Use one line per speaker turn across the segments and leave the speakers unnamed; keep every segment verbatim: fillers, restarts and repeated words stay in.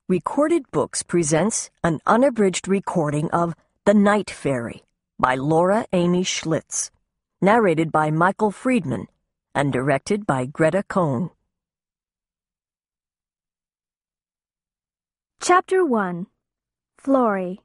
Recorded Books presents an unabridged recording of The Night Fairy by Laura Amy Schlitz, narrated by Michael Friedman, and directed by Greta Cohn.
Chapter one. Florrie.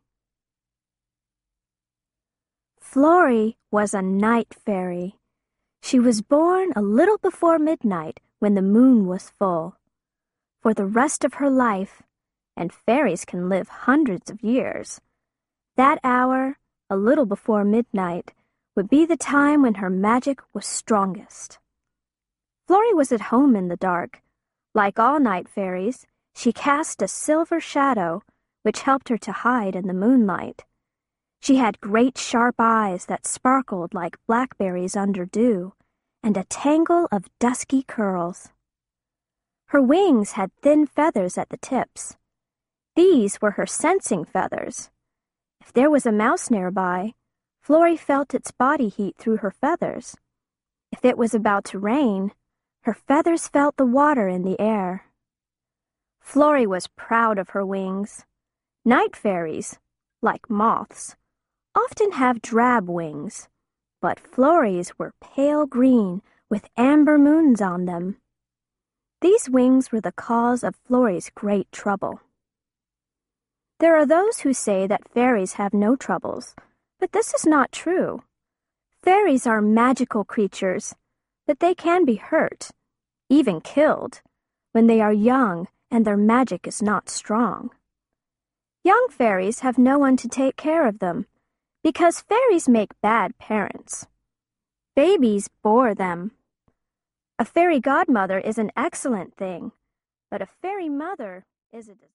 Florrie was a night fairy. She was born a little before midnight when the moon was full. For the rest of her life, and fairies can live hundreds of years, that hour, a little before midnight, would be the time when her magic was strongest. Florrie was at home in the dark. Like all night fairies, she cast a silver shadow, which helped her to hide in the moonlight. She had great sharp eyes that sparkled like blackberries under dew, and a tangle of dusky curls. Her wings had thin feathers at the tips. These were her sensing feathers. If there was a mouse nearby, Florrie felt its body heat through her feathers. If it was about to rain, her feathers felt the water in the air. Florrie was proud of her wings. Night fairies, like moths, often have drab wings, but Florrie's were pale green with amber moons on them. These wings were the cause of Florrie's great trouble. There are those who say that fairies have no troubles, but this is not true. Fairies are magical creatures, but they can be hurt, even killed, when they are young and their magic is not strong. Young fairies have no one to take care of them, because fairies make bad parents. Babies bore them. A fairy godmother is an excellent thing, but a fairy mother is a disaster.